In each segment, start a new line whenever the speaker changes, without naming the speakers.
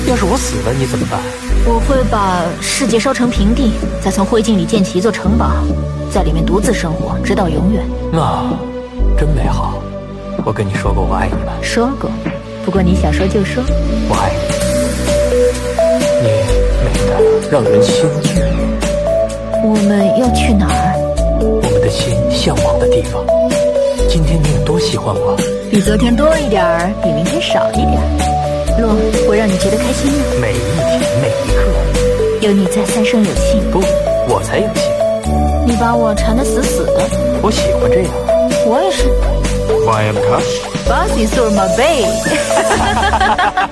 要是我死了，你怎么办？
我会把世界烧成平地，再从灰烬里建起一座城堡，在里面独自生活，直到永远。
那真美好。我跟你说过我爱你吗？
说过，不过你想说就说。
我爱你，你美得让人心醉。
我们要去哪儿？
我们的心向往的地方。今天你有多喜欢我？
比昨天多一点儿，比明天少一点儿。洛，会让你觉得开心吗？
每一天每一刻，
有你在，三生有幸。
不，我才有幸。
你把我缠得死死的。
我喜欢这样。
我也是。
I am Cash.
Bossy sur my babe.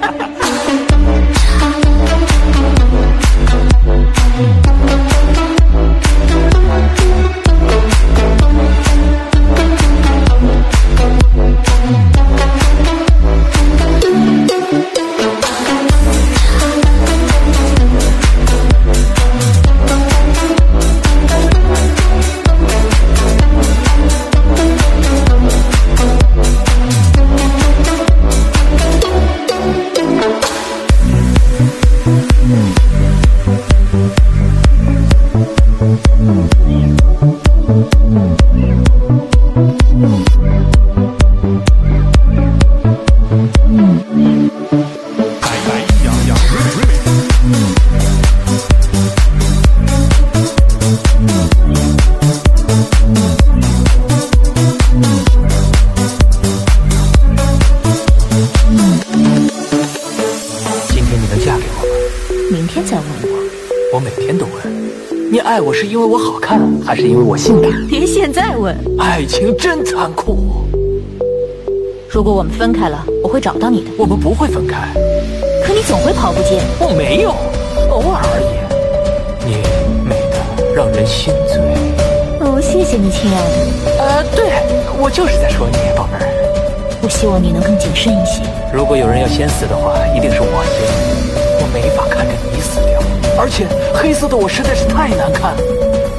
我每天都问，你爱我是因为我好看，还是因为我性感？
别现在问。
爱情真残酷。
如果我们分开了，我会找到你的。
我们不会分开。
可你总会跑不见。
我没有，偶尔而已。你美得让人心醉。
哦，谢谢你，亲爱的。
对，我就是在说你，宝贝儿。
我希望你能更谨慎一些。
如果有人要先死的话，一定是我先。我没法看着你死掉，而且黑色的我实在是太难看了。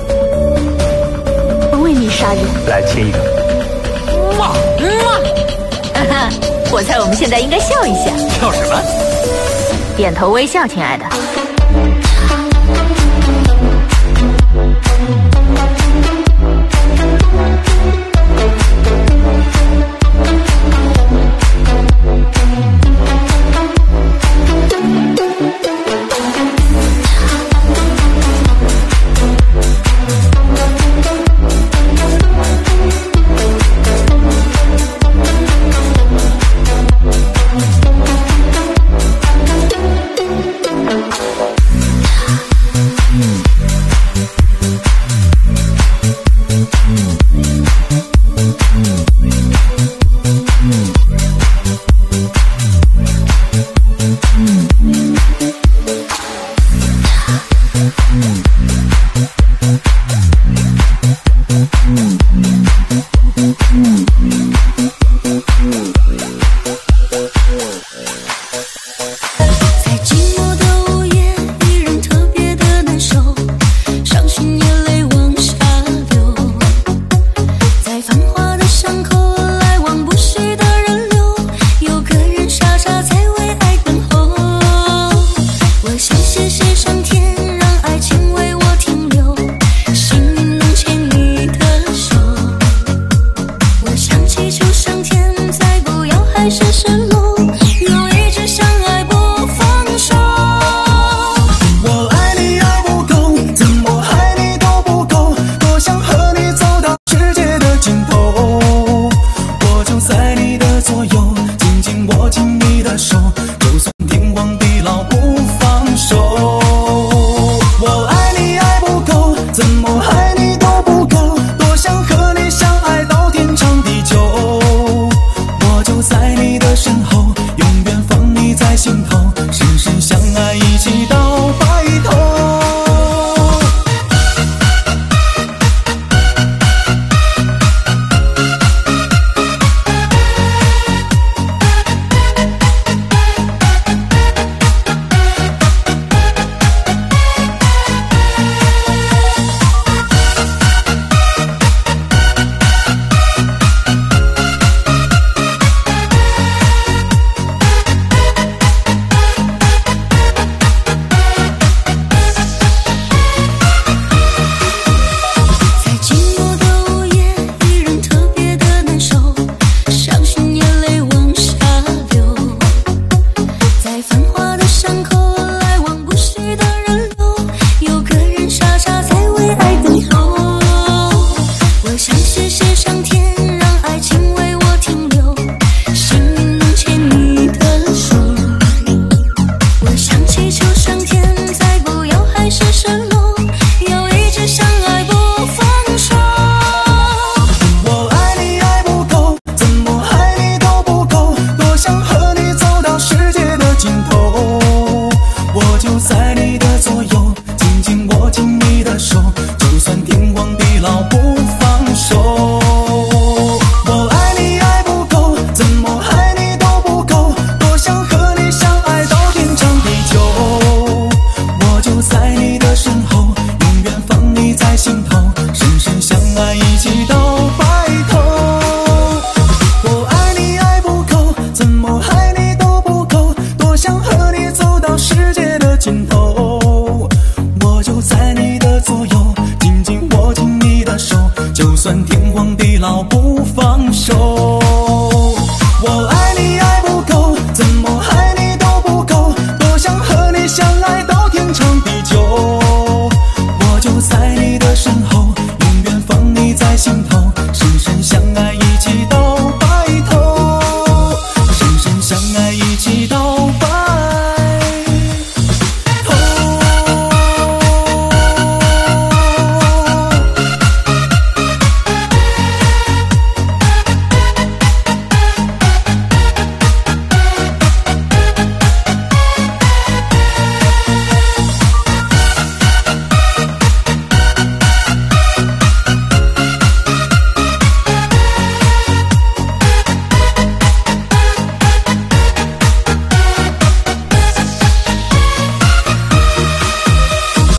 我为你杀人。
来亲一个。
嘛嘛。我猜我们现在应该笑一下。
笑什么？
点头微笑，亲爱的。